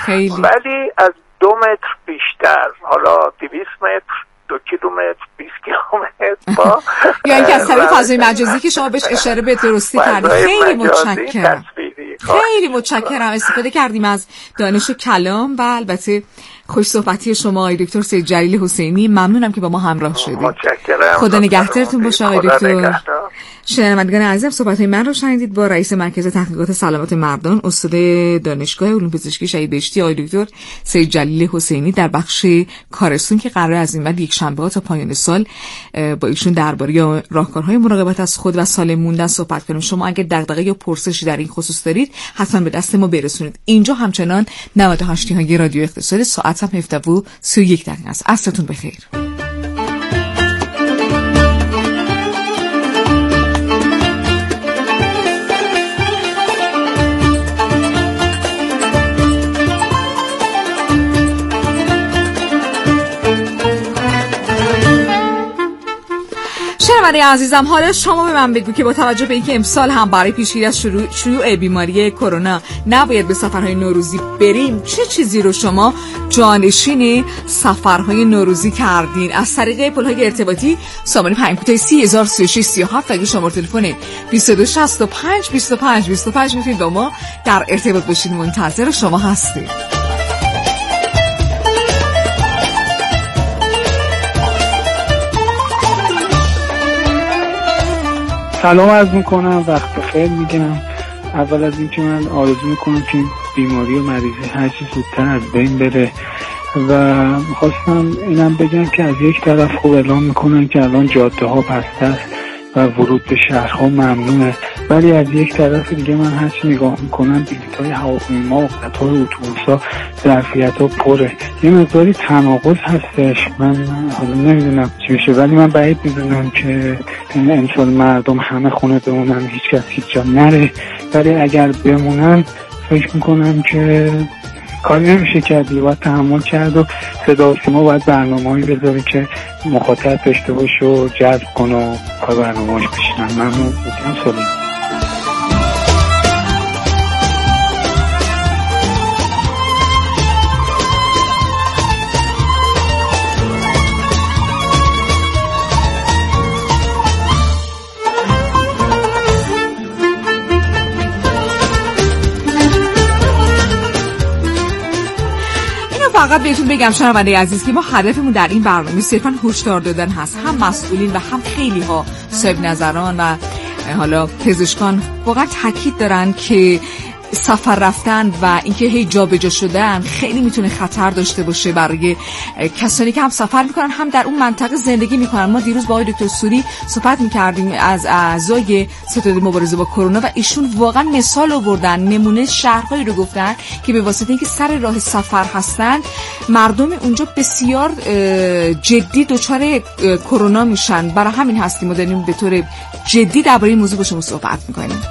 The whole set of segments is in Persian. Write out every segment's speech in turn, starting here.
خیلی. ولی از 2 متر بیشتر، حالا 200 متر، 2 کیلومتر، 20 کیلومتر با یا اینکه از طریق فضای مجازی که شما بهش اشاره به درستی کردید. خیلی متشکرم. خیلی متشکرم. استفاده کردیم از دانش کلام و البته خوش صحبتی شما آقای دکتر سید جلیل حسینی. ممنونم که با ما همراه شدید. متشکرم. خدا نگهدارتون باشه آقای دکتر. شنوندگان عزیزم، صحبت‌های من رو شنیدید با رئیس مرکز تحقیقات سلامت مردان، استاد دانشگاه علوم پزشکی شهید بهشتی آقای دکتر سید جلیل حسینی در بخش کارستون که قرار از این بعد یک شنبه تا پایان سال با ایشون درباره راهکارهای مراقبت از خود و سالم موندن صحبت کنیم. شما اگه دغدغه یا پرسشی در این خصوص دارید حتما به دست ما برسونید. اینجا همچنان 98 های رادیو اقتصاد، ساعت هم 17:31 است. عصرتون بخیر. شنونده عزیزم، حالا شما به من بگو که با توجه به اینکه امسال هم برای پیشگیری از شیوع بیماری کرونا نباید به سفرهای نوروزی بریم، چه چیزی رو شما جانشین سفرهای نوروزی کردین؟ از طریق پل‌های ارتباطی سامانه 53637 و شماره تلفن 2265 25 25 میتونید با ما در ارتباط باشید. منتظر شما هستیم. سلام عرض میکنم، وقت بخیر میگم. اول از این که من آرزو میکنم که بیماری و مریضی هرچی زودتر از بین بره و میخواستم اینم بگم که از یک طرف خوب اعلام میکنن که الان جاده ها بسته است و ورود به شهرها ممنوعه، ولی از یک طرف دیگه من هرچی نگاه میکنم بلیط‌های هواپیما و قطار اتوبوس‌ها ظرفیت‌ها پره. یه مقداری تناقض هستش. من حالا نمیدونم چی بشه، ولی من بعید میدونم که امسال مردم همه خونه بمونن، هیچ کس هیچ جا نره، ولی اگر بمونن فکر میکنم که کاری نمیشه کرد، باید تحمل کرد و صدا و سیما باید برنامه‌ای بذاره که مخاطب داشته باشه و جذب کنه و کار برنامه‌اش بشینن. ممنون بودیم. سلام. فقط بهتون بگم شنونده عزیز که ما هدفمون در این برنامه صرفا هشدار دادن هست. هم مسئولین و هم خیلی ها صاحب نظران و حالا پزشکان واقعا تاکید دارن که سفر رفتن و اینکه هی جابجا شدن خیلی میتونه خطر داشته باشه برای کسانی که هم سفر میکنن هم در اون منطقه زندگی میکنن. ما دیروز با آقای دکتر سوری صحبت میکردیم از اعضای ستاد مبارزه با کرونا و ایشون واقعا مثال آوردن، نمونه شهرهایی رو گفتن که به واسطه اینکه سر راه سفر هستن مردم اونجا بسیار جدی دچار کرونا میشن. برای همین هستیم ما داریم به طور جدی درباره این موضوع با شما صحبت میکنیم.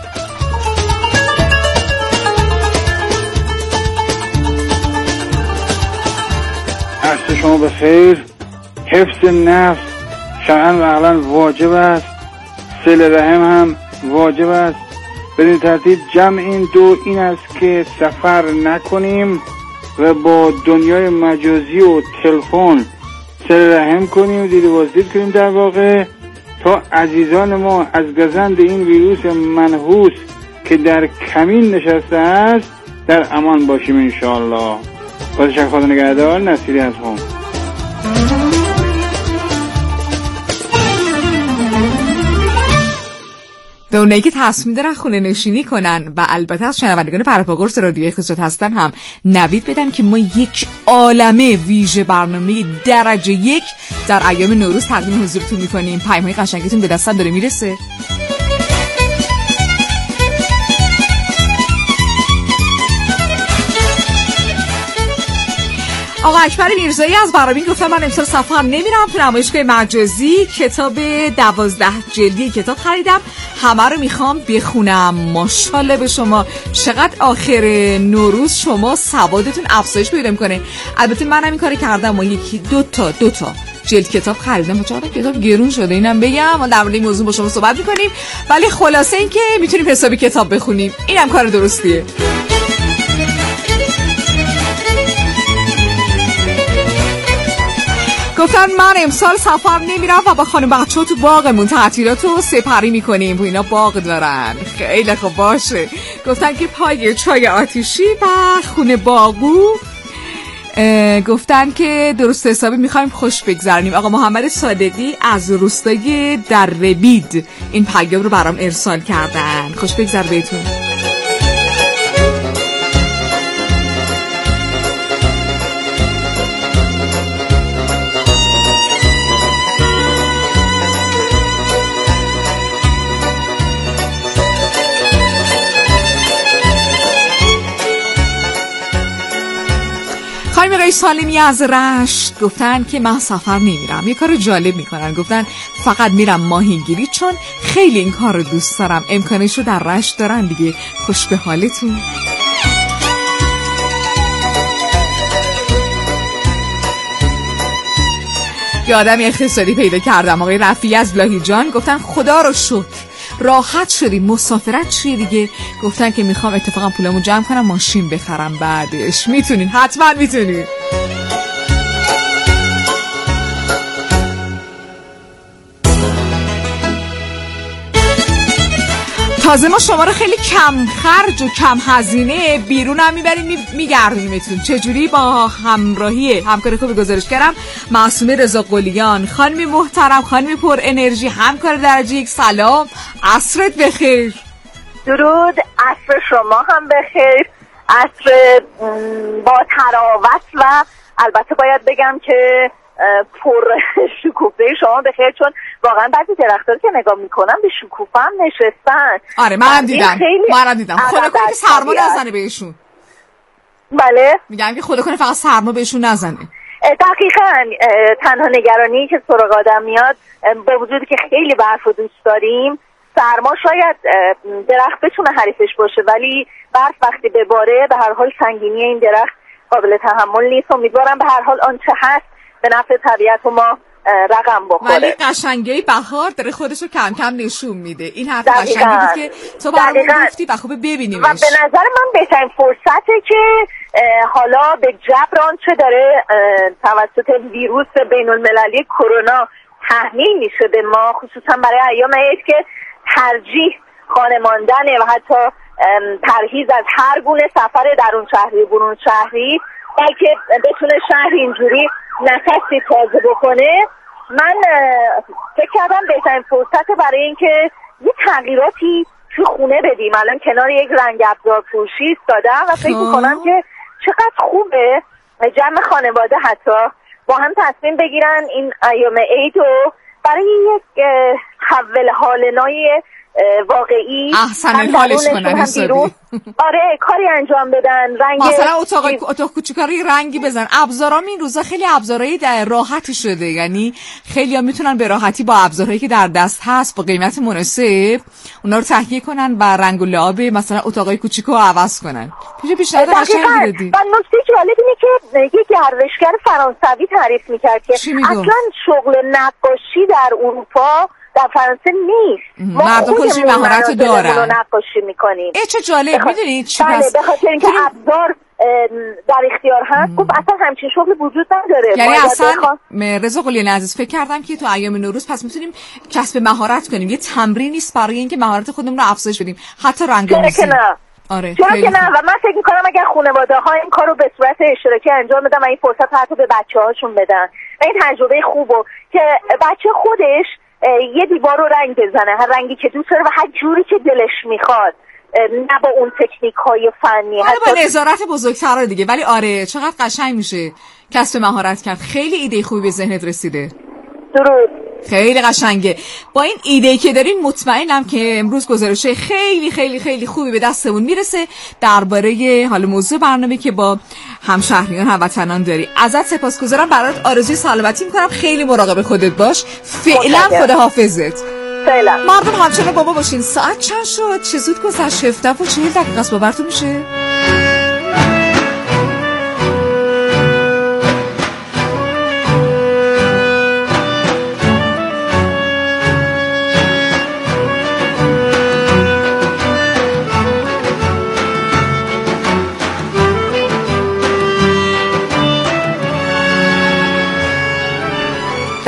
عصر شما بخیر. حفظ نفس شرعاً و عقلاً واجب است، صله رحم هم واجب است. بدین ترتیب جمع این دو این است که سفر نکنیم و با دنیای مجازی و تلفن صله رحم کنیم، دید و بازدید کنیم در واقع، تا عزیزان ما از گزند این ویروس منحوس که در کمین نشسته است در امان باشیم انشاءالله. باز شک خدا نگهدار. نصیری از هم. به اونایی که تصمیم دارن خونه نشینی کنن و البته از شنوندگان پرپاگورس رادیو اقتصاد هستن هم نوید بدم که ما یک عالمه ویژه برنامه درجه 1 در ایام نوروز تقدیم حضورتون میکنیم. پیام‌های قشنگتون به دستم داره میرسه. آقا اکبر میرزایی از برامین گفتم من امسال سفر نمیرم، تو نمایشگاه مجازی کتاب 12 جلدی کتاب خریدم، همه رو میخوام بخونم. ماشاءالله به شما، چقدر آخر نوروز شما سوادتون افزایش پیدا میکنه. البته منم این کارو کردم و یکی دو تا جلد کتاب خریدم. چقدر کتاب گرون شده اینم بگم، ما در مورد این موضوع با شما صحبت میکنیم، ولی خلاصه این که میتونیم حسابی کتاب بخونیم، اینم کار درستیه. گفتن من امسال سفر نمیرم و با خانم بچه‌ها تو باغمون تعطیلات رو سپری میکنیم و اینا باغ دارن. خیلی خوب باشه. گفتن که پای چای آتیشی و خونه باغو. گفتن که درست حسابی میخوایم خوش بگذرونیم. آقا محمد صادقی از روستای دربید این پیام رو برام ارسال کردن. خوش بگذر بهتون. خانم آقای سالمی از رشت گفتن که من سفر نمیرم، یه کار جالب میکنن. گفتن فقط میرم ماهیگیری چون خیلی این کار رو دوست دارم. امکانش رو در رشت دارن دیگه. خوش به حالتون. یه آدمی اقتصادی پیدا کردم، آقای رفیعی از لاهیجان. گفتن خدا رو شکر راحت شدیم. مسافرت چیه دیگه؟ گفتن که میخوام اتفاقا پولمو جمع کنم ماشین بخرم بعدش. میتونین، حتما میتونین. تازه ما شما رو خیلی کم خرج و کم هزینه بیرون هم میبریم میگردونیمتون. چجوری؟ با همکاری خوب گزارش کردم معصومه رضا قلیان. خانمی محترم، خانمی پر انرژی، همکار درجه یک. سلام، عصرت بخیر. درود، عصر شما هم بخیر. عصر با تراوت و البته باید بگم که پر شکوفه شما بخیر، چون واقعا بعضی درخت‌ها که نگاه میکنم به شکوفه هم نشستن. آره منم دیدم. خدا کنه که سرما نزنه بهشون. بله میگم که خدا کنه فقط سرما بهشون نزنه. دقیقاً. تنها نگرانی که سراغ آدم میاد به وجودی که خیلی برف رو دوست داریم، سرما شاید درخت بتونه حریفش باشه، ولی برف وقتی بباره به هر حال سنگینی این درخت قابل تحمل نیست. امیدوارم به هر حال آنچه هست به نفع طبیعت و ما رقم بخوره. ولی قشنگی بهار داره خودشو کم کم نشون میده. این حرف قشنگی بود که تو برامون گفتی و خوب ببینیمش. و به نظر من بهترین فرصته که حالا به جبر آنچه داره توسط ویروس بین المللی کرونا تحمیل میشه به ما، خصوصا برای ایام عید که ترجیح خانه ماندنه و حتی پرهیز از هر گونه سفر درون شهری برون شهری، که بتونه شهر اینجوری نفسی تازه بکنه. من فکر کردم بهترین فرصت برای اینکه یه تغییراتی تو خونه بدیم. الان کنار یک رنگ ابزار فروشی ایستادم و فکر میکنم که چقدر خوبه جمع خانواده حتی با هم تصمیم بگیرن این ایام عید رو برای یک حول حالنای واقعی احسن حالش کنن حسابی. آره کاری انجام بدن. رنگ مثلا اتاق کوچیکاری رنگی بزن. ابزارام این روزا خیلی ابزارهای در راحتی شده، یعنی خیلی‌ها میتونن به راحتی با ابزارهایی که در دست هست با قیمت مناسب اونا رو تهیه کنن و رنگ و لعاب مثلا اتاقای کوچیکو عوض کنن. پیشنهاد قشنگی دادی. و نکته جالب اینه که یک گردشگر فرانسوی تعریف می‌کرد که اصلا شغل نقاشی در اروپا در فرانسه نیست. مردم خودشون مهارت دارن. نقاشی میکنیم. چه جالب. میدونید چی بله، به خاطر اینکه ابزار در اختیار هست. گفت اصلا همچین شغل وجود نداره. یعنی اصلا رضا قلیان عزیز فکر کردم که تو ایام نوروز پس میتونیم کسب مهارت کنیم. یه تمرین نیست برای اینکه مهارت خودمون رو افزایش بدیم، حتی رنگ‌آمیزی. آره چرا که نه. و من فکر میکنم اگر خانواده‌ها این کارو به صورت اشتراکی انجام بدن و این فرصت حتی به بچه‌هاشون بدن، این تجربه خوبه که بچه خودش یه دیوار رو رنگ بزنه، هر رنگی که دوست داره و هر جوری که دلش میخواد، نه با اون تکنیک‌های فنی، حتی با نظارت بزرگتر دیگه. ولی آره چقدر قشنگ میشه کسب مهارت کرد. خیلی ایده خوبی به ذهنت رسیده. درود. خیلی قشنگه. با این ایده‌ای که دارین مطمئنم که امروز گزارش خیلی خیلی خیلی خوبی به دستمون میرسه درباره حال موضوع برنامه که با همشهریان هموطنان داری. ازت سپاسگزارم، برات آرزوی سلامتی میکنم. خیلی مراقب خودت باش. فعلا خداحافظت. فعلا. مردم همچنان بابا باشین. ساعت چند شد؟ چه زود گذشت. 7:40 دقیقه است. باورتون میشه؟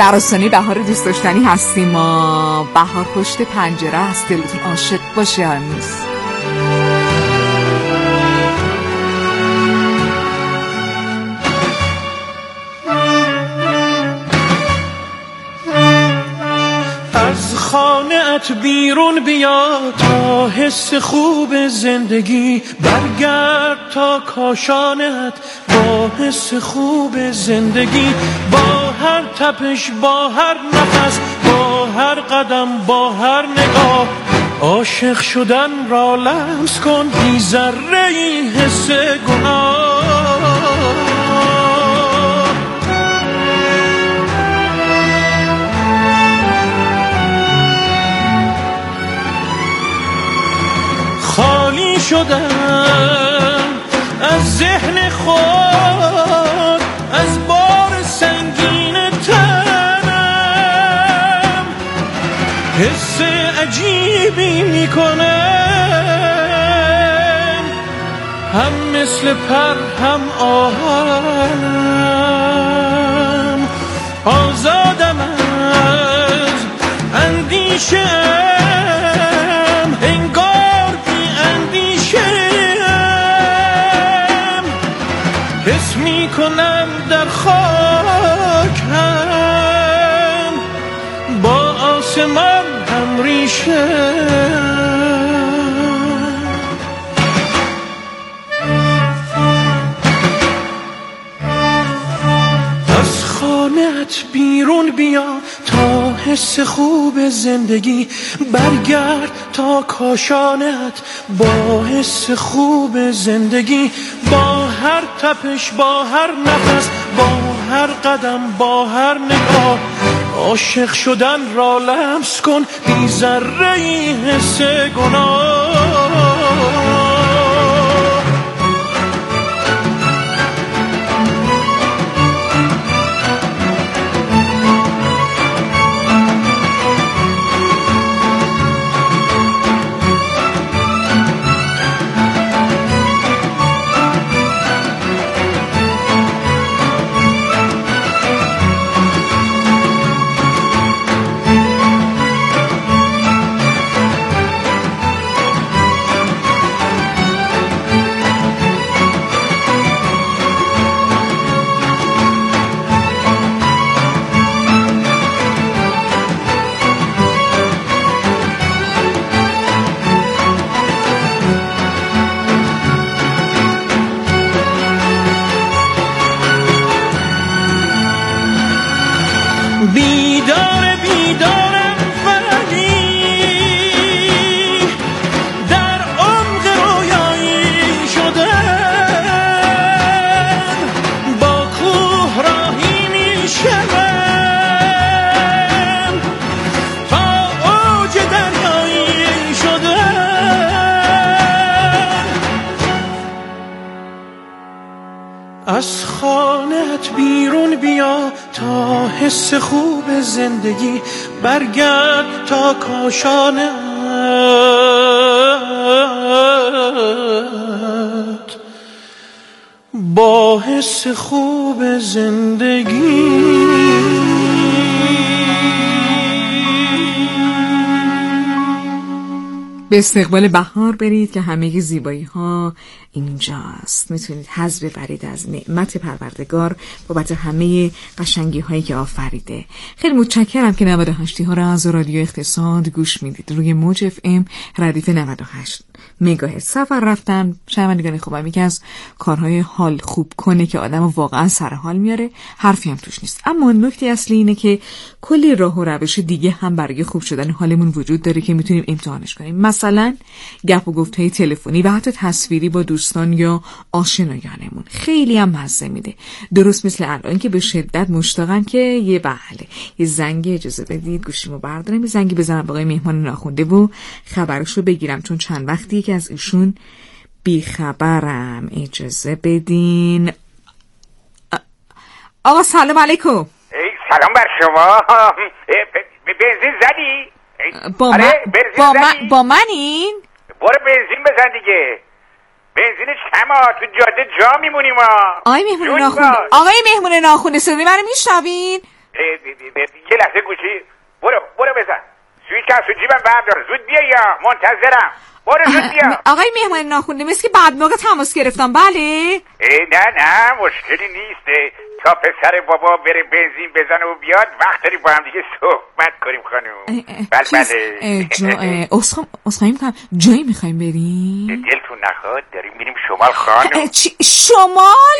در آستانه بهار دوست داشتنی هستیم ما. بهار پشت پنجره است، دلتون عاشق باشه هنوز. از خانه‌ات بیرون بیا تا حس خوب زندگی، برگرد تا کاشانه‌ات با حس خوب زندگی، با هر تپش، با هر نفس، با هر قدم، با هر نگاه، عاشق شدن را لمس کن بی ذره‌ای حس گناه. خالی شدم از ذهن خود، از بار سنگین تنم، حس عجیبی میکنم، هم مثل پر هم آهنم. آزادم از اندیشه، حس می کنم در خاک هم با آسمان هم ریشه. از خانه‌ات بیرون بیا تا حس خوب زندگی، برگرد تا کاشانه‌ات با حس خوب زندگی، با هر تپش، با هر نفس، با هر قدم، با هر نگاه، عاشق شدن را لمس کن بی ذره‌ای حس گناه. بیدارم ولی در عمق رویایی شدم، با کوه راهی می شدم، تا اوج دریایی شدم. از خانه‌ات بیرون بیا تا حس خوب زندگی، برگرد تا کاشانه‌ات با حس خوب زندگی. به استقبال بهار برید که همه زیبایی ها اینجاست. میتونید حظ ببرید از نعمت پروردگار بابت همه قشنگی هایی که آفریده. خیلی متشکرم که 98 ها را از رادیو اقتصاد گوش میدید. روی موج اف ام ردیف 98 مگاهرتز. سفر رفتن شنوندگان خوبم یکی از کارهای حال خوب کنه که آدمو واقعا سر حال میاره، حرفی هم توش نیست. اما نکته اصلی اینه که کلی راه و روش دیگه هم برای خوب شدن حالمون وجود داره که میتونیم امتحانش کنیم. مثلا گپ و گفت‌های تلفنی و حتی تصویری با دوستان یا آشنایانمون خیلی هم مزه میده. درست مثل الان که به شدت مشتاقم که یه زنگ اجازه بدید گوشیمو بردارم، یه زنگی بزنم آقای مهمان ناخونده و خبرشو بگیرم، چون چند وقتی که از ایشون بیخبرم. اجازه بدین. آقا سلام علیکم. سلام بر شما. بنزین زدی؟ با منین؟ برو بنزین بزن دیگه. بنزینش کمه، تو جاده جا میمونیم. آقای مهمون ناخونده صدای منو میشنوین؟ یه لحظه گوشی برو بزن سویچ از تو جیبم بردار زود بیا یا منتظرم برو زود بیا. آقای مهمان ناخونده مثل که بعد موقع تماس گرفتم. بله نه مشکلی نیست تا پسر بابا بره بنزین بزنه و بیاد وقت داریم با هم دیگه صحبت کنیم خانم. بله اسخایی میکنم جایی میخوایم بریم؟ دلتون نخواد داریم میریم شمال خانم. شمال؟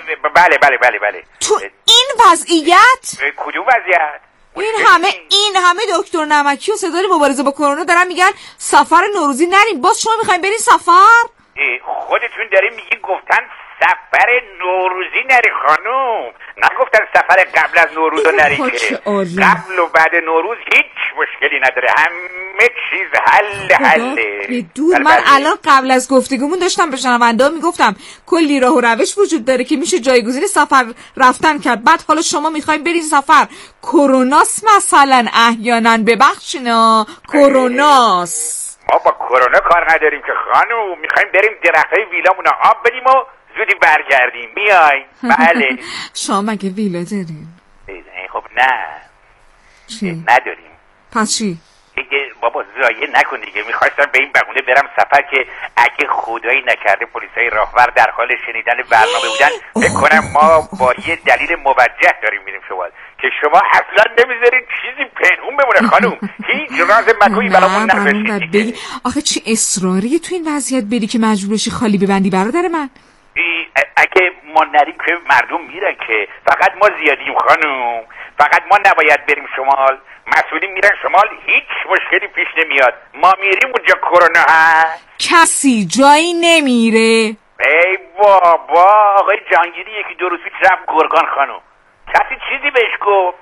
بله تو این وضعیت؟ کدوم وضعیت؟ این همه دکتر نمکی و صدای مبارزه با کرونا دارن میگن سفر نوروزی نریم، باز شما میخوایم برین سفر؟ خودتون داریم میگین گفتن سفر نوروزی نری خانوم، نگفتن سفر قبل از نوروز نری که قبل و بعد نوروز هیچ مشکلی نداره، همه چیز حله. من الان قبل از گفتگومون داشتم به شنونده میگفتم کلی راه و روش وجود داره که میشه جایگزین سفر رفتن کرد، بعد حالا شما میخوایم برین سفر کروناست مثلا، احیانا ببخشینا کروناست. ما با کرونا کار نداریم که خانوم، میخوایم بریم درختای ویلامون آب بدیم و زودی برگردیم بیای. بله شما مگه ویلا دارین؟ خب نه چی؟ نداریم. پس چی؟ بابا زایه نکن دیگه، میخواستم به این بهونه برم سفر که اگه خدایی نکرده پلیسای راهور در حال شنیدن برنامه بودن فکر کنم ما با یه دلیل موجه داریم میریم شمال که شما اصلا نمیذارین چیزی پنهون بمونه خانوم، هیچ راز مکویی برامون نذاشتید. آخه چی اصراریه تو این وضعیت بری که مجبور بشی خالی ببندی برادر من؟ اگه ما نریم که مردم میرن که، فقط ما زیادیم خانوم، فقط ما نباید بریم شمال، مسئولین میرن شمال هیچ مشکلی پیش نمیاد، ما میریم اونجا کرونا هست. کسی جایی نمیره. ای بابا آقای جانگیری یکی دو روز پیش رفت گرگان خانوم، کسی چیزی بهش گفت؟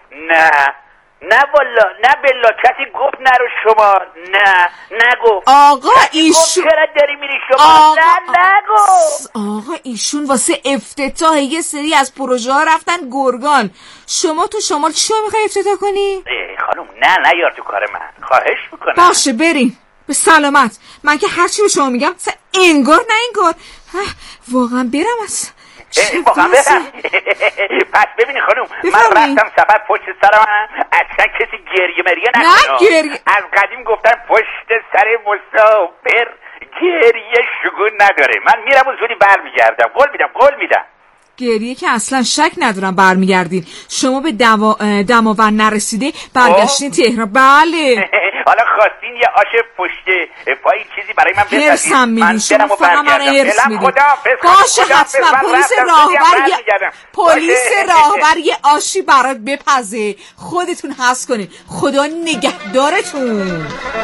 نه والا نه بلا کسی گفت نرو شمال، نه نگفت. آقا ایشون چرا داری میری شمال؟ نه نگفت. آقا ایشون واسه افتتاح یه سری از پروژه ها رفتن گرگان، شما تو شمال چی میخوای افتتاح کنی؟ خانم نه یار تو کار من، خواهش میکنم. باشه بریم به سلامت. من که هرچی به شما میگم انگار نه انگار واقعا برم از واقعا برم. پس ببینی خانوم من رفتم سفر پشت سرم، اصلا کسی گریه مریه نکنه. از قدیم گفتن پشت سر مسافر گریه شگون نداره، من میرم و زودی برمیگردم، قول میدم. گریه که اصلا شک ندارم برمیگردین. شما به دماوند نرسیده برگشتین تهران. بله حالا خواستین یه آش پشت پایی چیزی برای من بسازید، هرسم میدین شما، فقط من هرس میدین. باشه حتما پلیس راهبر یه آشی برات بپزه، خودتون حس کنین. خدا نگهدارتون.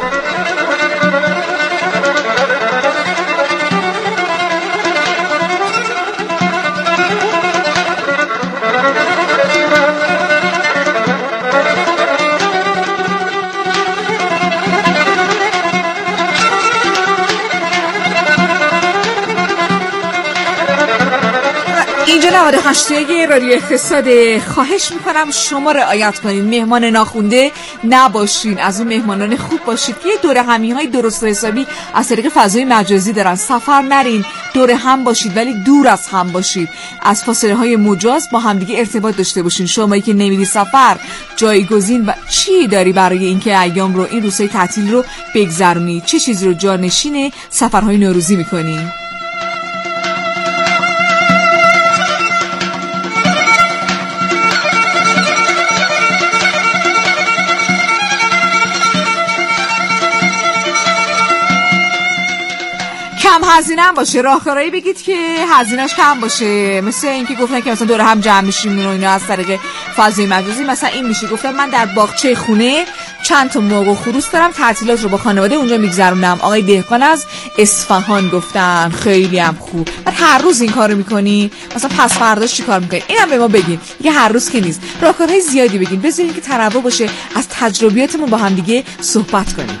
اینجا 98 رادیو اقتصاد. خواهش میکنم شما رعایت کنین، مهمان ناخونده نباشین، از اون مهمانان خوب باشید که یه دوره همیهای درست و حسابی از طریق فضای مجازی دارن. سفر نرین، دوره هم باشید ولی دور از هم باشید، از فاصله های مجاز با همدیگه ارتباط داشته باشین. شمایی که نمیری سفر جایگزین و چی داری برای اینکه ایام رو، این روزهای تعطیل رو بگذرونی؟ چه چیزی رو جانشین سفرهای نوروزی میکنی؟ کم هزینه هم باشه، راهکارایی بگید که هزینه‌اش کم باشه، مثل اینکه گفتن که مثلا دور هم جمع میشیم و اینا از طریق فضای مجازی. مثلا این میشه گفتم من در باغچه خونه چند تا مرغ و خروس دارم، تعطیلات رو با خانواده اونجا میگذرونم. آقای دهقان از اصفهان گفتن خیلی هم خوب. بعد هر روز این کارو میکنی؟ مثلا پس فرداش چی کار میکنی؟ اینم به ما بگین. یه هر روز که نیست، راهکارهای زیادی بگین، بذارین که تنوع باشه، از تجربیاتمون با هم دیگه صحبت کنیم.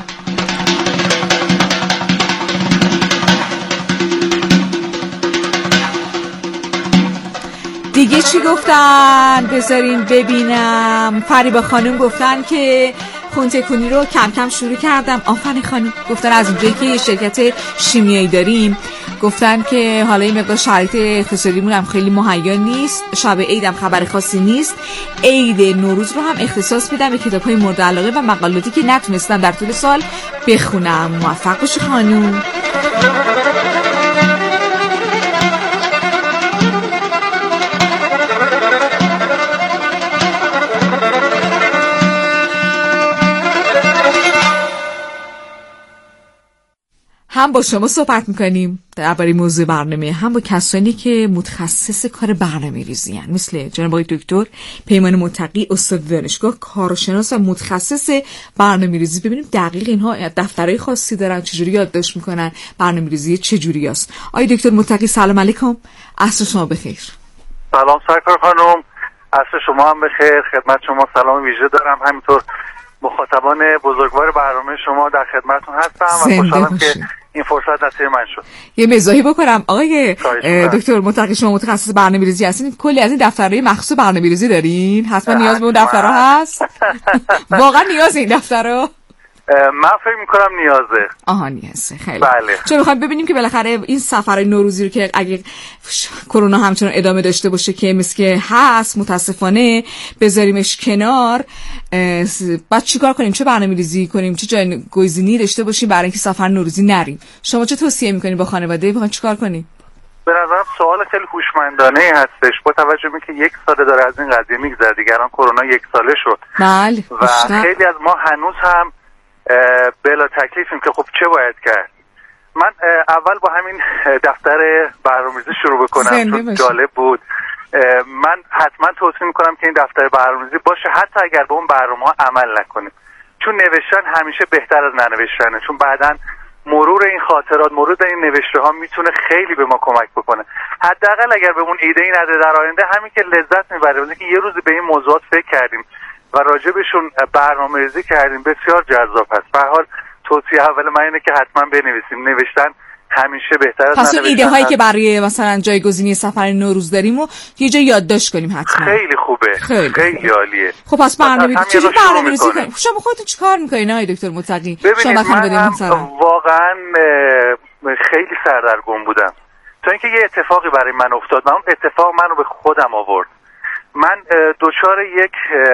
دیگه چی گفتن؟ بذارین ببینم. فریبا خانم گفتن که کنتکونی رو کم کم شروع کردم. آفرین خانم. گفتن از اونجایی که یه شرکت شیمیایی داریم، گفتن که حالا این مقدار شرایط اقتصادیمون هم خیلی مهیا نیست، شب عید هم خبر خاصی نیست، عید نوروز رو هم اختصاص میدم به کتاب‌های مورد علاقه و مقالاتی که نتونستم در طول سال بخونم. موفق باشی خانم. هم با شما صحبت میکنیم درباره موضوع برنامه، هم با کسانی که متخصص کار برنامه‌ریزی هستند، مثل جناب آقای دکتر پیمان متقی، استاد دانشگاه، کارشناس و متخصص برنامه‌ریزی. ببینیم دقیق اینها دفترهای خاصی دارن، چجوری یادداشت میکنن، برنامه‌ریزی چجوری است. آقای دکتر متقی سلام علیکم، عصر شما بخیر. سلام سرکار خانم، عصر شما هم بخیر. خدمت شما سلام ویژه دارم، همینطور مخاطبان بزرگوار برنامه شما در خدمتتون هستم و خوشحالم که این فرصت نصیب من شد. یه مزاحی بکنم آقای دکتر متقی، شما متخصص برنامه‌ریزی هستین، کلی از این دفترهای مخصوص برنامه‌ریزی دارین، حتما نیاز به اون دفترها هست. واقعا نیاز این دفترها؟ من فکر میکنم نیازه. نیازه. خیلی بله. چون میخوایم ببینیم که بالاخره این سفر نوروزی رو که اگه کرونا همچنان ادامه داشته باشه که مثل که هست متاسفانه بذاریمش کنار، بعد چیکار کنیم؟ چه برنامه‌ریزی کنیم؟ چه جایگزینی داشته باشیم برای اینکه سفر نوروزی نریم؟ شما چه توصیه میکنید با خانواده بخواید چیکار کنیم؟ به نظرم سوال خیلی هوشمندانه هستش، با توجه به اینکه 1 سال داره از این قضیه میگذره، دیگران کرونا 1 ساله شد. بله. و خیلی از ما هنوز هم بلا تکلیفیم که خب چه باید کرد. من اول با همین دفتر برنامه‌ریزی شروع بکنم چون جالب بود. من حتما توصیه میکنم که این دفتر برنامه‌ریزی باشه، حتی اگر به اون برنامه‌ها عمل نکنیم، چون نوشتن همیشه بهتر از ننوشتنه، چون بعداً مرور این خاطرات، مرور این نوشته ها میتونه خیلی به ما کمک بکنه. حداقل اگر به اون ایده ای نده در آینده، همین که لذت میبریم که یه روزی به این موضوعات فکر کردیم و راجبشون برنامه‌ریزی کردیم، بسیار جذاب هست. به هر حال توصیه اول من اینه که حتما بنویسیم. نوشتن همیشه بهتر از ننوشتن. پس ایده هایی که برای مثلا جایگزینی سفر نوروز داریم و یه جا یادداشت کنیم حتما. خیلی خوبه. خیلی عالیه. خب پس برنامه‌ریزی کنیم. شما خودتون چیکار می‌کنید آقای دکتر متقی؟ شما من واقعا خیلی سردرگم بودم تا اینکه یه اتفاقی برای من افتاد و اون اتفاق منو به خودم آورد. من دچار یک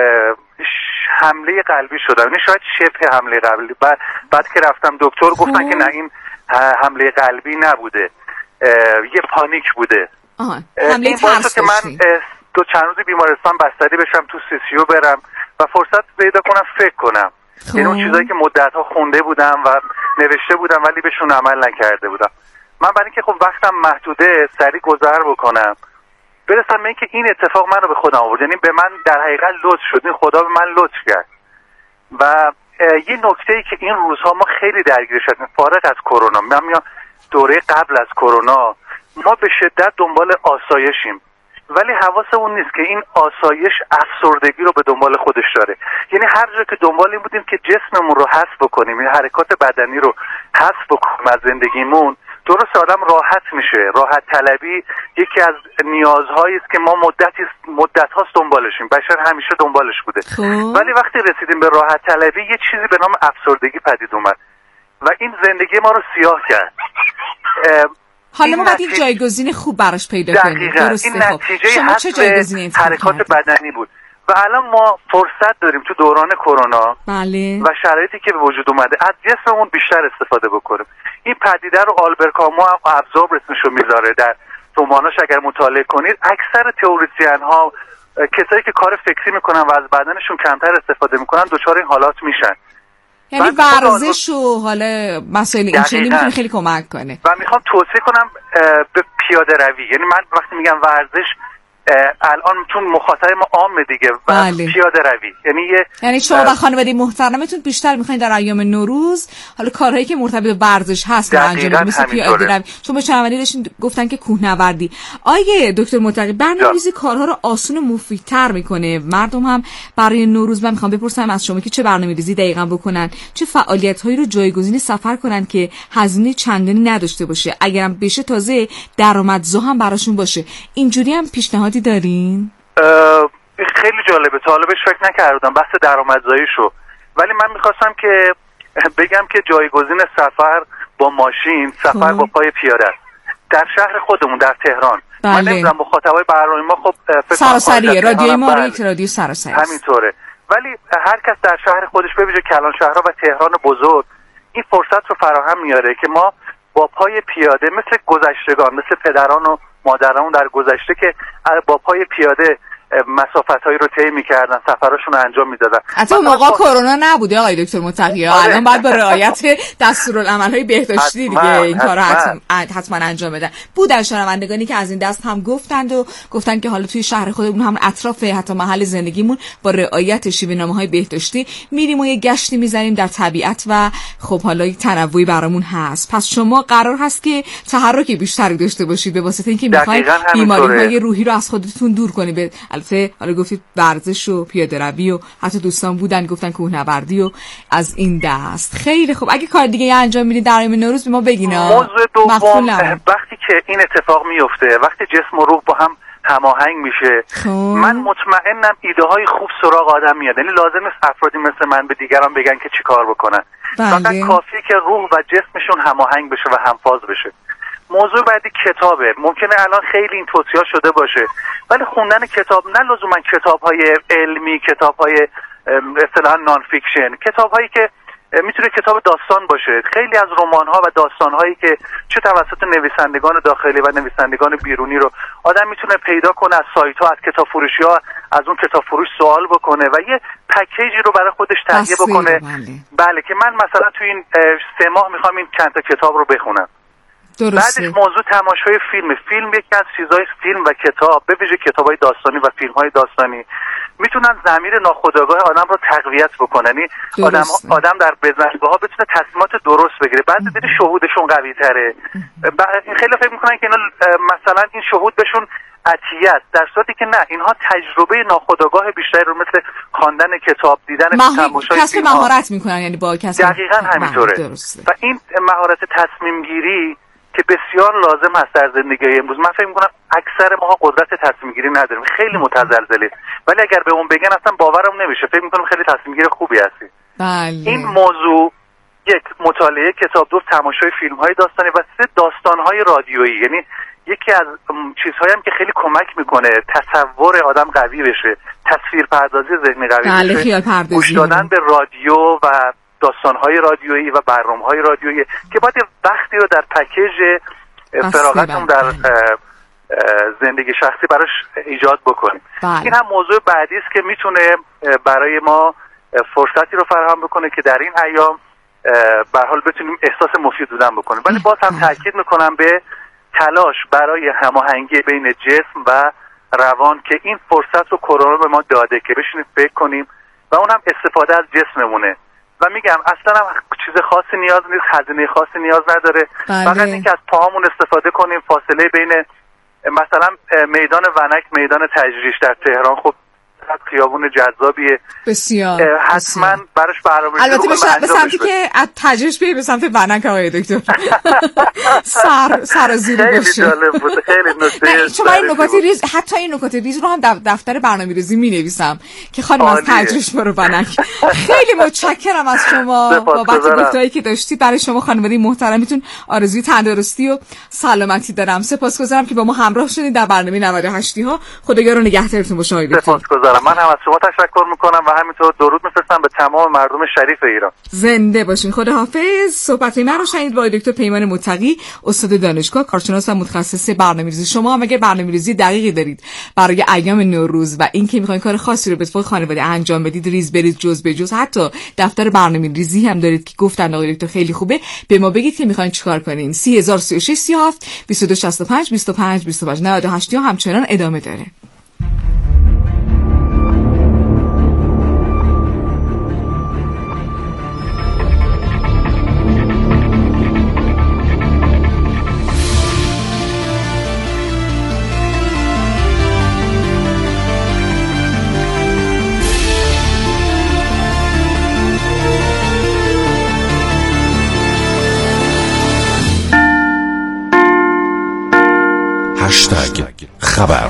حمله قلبی شدم، یعنی شاید شبه حمله قلبی. بعد که رفتم دکتر گفتن که نه، این حمله قلبی نبوده، یه پانیک بوده. حمله ترس که من چند روزی بیمارستان بستری بشم، تو CCU برم و فرصت پیدا کنم فکر کنم. یعنی اون چیزایی که مدت‌ها خونده بودم و نوشته بودم ولی بهشون عمل نکرده بودم. من برای اینکه خب وقتم محدوده سریع گذر بکنم، برسم به اینکه این اتفاق منو به خودم آورد. یعنی به من در حقیقت لطف شد، این خدا به من لطف کرد. و یه نکته‌ای که این روزها ما خیلی درگیر شدیم، فارغ از کرونا، من میگم دوره قبل از کرونا، ما به شدت دنبال آسایشیم، ولی حواسمون نیست که این آسایش افسردگی رو به دنبال خودش داره. یعنی هر جا که دنبال این بودیم که جسممون رو حذف بکنیم، این حرکات بدنی رو حذف بکنیم از زندگیمون، درست آدم راحت میشه. راحت طلبی یکی از نیازهایی است که ما مدت هاست دنبالشیم، بشر همیشه دنبالش بوده. ولی وقتی رسیدیم به راحت طلبی، یه چیزی به نام افسردگی پدید اومد و این زندگی ما رو سیاه کرد. حالا ما باید یک جایگزین خوب براش پیدا کنیم. درسته. این نتیجه حرکات بدنی بود و الان ما فرصت داریم تو دوران کرونا بله. و شرایطی که به وجود اومده از جسممون بیشتر استفاده بکنیم. این پدیده رو آلبر کامو هم ابزار اسمشو میذاره در رماناش، اگر مطالعه کنید اکثر تئوریسین ها، کسایی که کار فکری میکنن و از بدنشون کمتر استفاده میکنن، دچار این حالات میشن. یعنی ورزش و حالا مسائل این چنینی میتونه خیلی کمک کنه. و میخوام توصیه کنم به پیاده روی. یعنی من وقتی میگم ورزش، الان چون مخاطب ما عامه دیگه، بله. پیاده روی یعنی شما و خانواده محترمتون بیشتر میخواین در ایام نوروز حالا کارهایی که مرتبط به ورزش هست انجام بدید، مثل پیاده روی. چون به چند داشتین گفتن که کوهنوردی. آیه دکتر متقی، برنامه‌ریزی کارها رو آسون و مفیدتر میکنه. مردم هم برای نوروز، من میخوام بپرسم از شما که چه برنامه‌ریزی دقیقاً بکنن، چه فعالیت‌هایی رو جایگزین سفر کنن که هزینه چندانی نداشته باشه، اگرم بشه تازه درآمدزا هم براشون باشه. اینجوری هم پیشنهادی دارین؟ خیلی جالبه، تا حالا بهش فکر نکردم. بحث درآمدزاییشو ولی من میخواستم که بگم که جایگزین سفر با ماشین سفر با پای پیاده است در شهر خودمون در تهران. من نمیدونم مخاطبای برنامه ما خب سراسریه رادیوی ما رو یک رادیو سراسری است همینطوره، ولی هر کس در شهر خودش ببینه کلان شهرها و تهران بزرگ این فرصت رو فراهم میاره که ما با پای پیاده مثل گذشتگان، مثل پدران و مادران در گذشته که با پای پیاده مسافت‌هایی رو طی می‌کردن، سفراشون رو انجام می‌دادن. حتی موقع کرونا نبوده آقای دکتر متقی، الان باید با رعایت دستورالعمل‌های بهداشتی دیگه این کارا حتما انجام بدن. بودن شنوندگانی که از این دست هم گفتن که حالا توی شهر خودمون هم اطراف حتی محل زندگیمون با رعایت شیوه‌نامه‌های بهداشتی میریم و یه گشتی می‌زنیم در طبیعت و خب حالا یک تنوعی برامون هست. پس شما قرار هست که تحرک بیشتری داشته باشید به واسطه اینکه می‌خواید بیماری‌های روحی رو از خودتون دور کنید. حالا گفتید ورزش و پیاده روی و حتی دوستان بودن گفتن کوهنوردی و از این دست. خیلی خوب، اگه کار دیگه انجام میدید در ایام نوروز به ما بگین. موضوع دوم وقتی که این اتفاق میفته، وقتی جسم و روح با هم هماهنگ میشه، من مطمئنم ایده های خوب سراغ آدم میاد. یعنی لازم نیست افرادی مثل من به دیگران بگن که چی کار بکنن، فقط کافیه که روح و جسمشون هماهنگ بشه و همفاز بشه. موضوع بعدی کتابه. ممکنه الان خیلی این توصیه شده باشه، ولی خوندن کتاب نه لزوما کتاب‌های علمی، کتاب‌های اصطلاحاً نان فیکشن، کتاب‌هایی که میتونه کتاب داستان باشه. خیلی از رمان‌ها و داستان‌هایی که چه توسط نویسندگان داخلی و نویسندگان بیرونی رو آدم میتونه پیدا کنه از سایت‌ها، از کتابفروشی‌ها، از اون کتابفروش سوال بکنه و یه پکیجی رو برای خودش تهیه بکنه. بله که من مثلا تو این 3 ماه میخوام این چند تا کتاب رو بخونم. درسته. بعدش موضوع تماشای فیلم یکی از چیزهای فیلم و کتاب، به ویژه کتاب‌های داستانی و فیلم‌های داستانی میتونن ضمیر ناخودآگاه آدم رو تقویت بکنن. یعنی آدم در بزنگاه‌ها بتونه تصمیمات درست بگیره. بعد دیگه شهودشون قوی‌تره. خیلی فکر می‌کنن که اینا مثلا این شهود بهشون عطیه است، در صورتی که نه، اینها تجربه ناخودآگاه بیشتری رو مثل خواندن کتاب، دیدن تماشای کسب مهارت می‌کنن. یعنی با کسب دقیقاً همینطوره. و این مهارت تصمیم گیری که بسیار لازم هست در زندگی امروز. من فکر می‌کنم اکثر ماها قدرت تصمیم گیری نداریم، خیلی متزلزلیم، ولی اگر به اون بگن اصلا باورم نمیشه. فکر می‌کنم خیلی تصمیم گیر خوبی هستی. بله. این موضوع یک، مطالعه کتاب، 2 تماشای فیلم‌های داستانی و 3 داستان‌های رادیویی. یعنی یکی از چیزهایی هم که خیلی کمک میکنه تصور آدم قوی بشه، تصویر پردازی ذهنی قوی بشه، گوش دادن به رادیو و داستان‌های رادیویی و برنامه‌های رادیویی که باید وقتی رو در پکیج فراغتمون در زندگی شخصی براش ایجاد بکنیم. این هم موضوع بعدی است که میتونه برای ما فرصتی رو فراهم بکنه که در این ایام به هر حال بتونیم احساس مفید بودن بکنیم. ولی باز هم تاکید میکنم به تلاش برای هماهنگی بین جسم و روان که این فرصت رو کرونا به ما داده که بشینیم فکر کنیم و اونم استفاده از جسممونه. و میگم اصلا هم چیز خاصی نیاز نیست، هزینه خاصی نیاز نداره. فقط اینکه از پاهامون استفاده کنیم. فاصله بین مثلا میدان ونک، میدان تجریش در تهران خب خیابون جذابیه بسیار، حتما براش برنامه‌ریزی البته به سمتی که از تجریش بیه به سمت ونک آقای دکتر سرازیری باشه. خیلی جالب بود، خیلی نکته چون این نکات ریز، حتی این نکات ریز رو هم دفتر برنامه‌ریزی می‌نویسم که خانم از تجریش برو ونک. خیلی متشکرم از شما بابت گفتگویی که داشتید. برای شما خانواده محترمتون آرزوی تندرستی و سلامتی دارم. سپاسگزارم که با ما همراه شدید در برنامه 98 ها. خدایا رو نگهدارتون باشه آقای دکتر. من هم از شما تشکر میکنم و همینطور درود میفرستم به تمام مردم شریف ایران. زنده باشین. خداحافظ. صحبت من رو شنید با دکتر پیمان متقی، استاد دانشگاه، کارشناس و متخصص برنامه‌ریزی. شما هم اگر برنامه‌ریزی دقیقی دارید برای ایام نوروز و اینکه میخواین کار خاصی رو به اتفاق خانواده انجام بدید، ریز برید جز به جز، حتی دفتر برنامه‌ریزی هم دارید که گفتن آقای دکتر خیلی خوبه، به ما بگید که میخواین چیکار کنین. 30036 37 2265 25 25 98 همچنان ادامه داره. خبر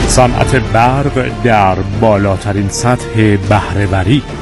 صنعت برق در بالاترین سطح بهره‌وری.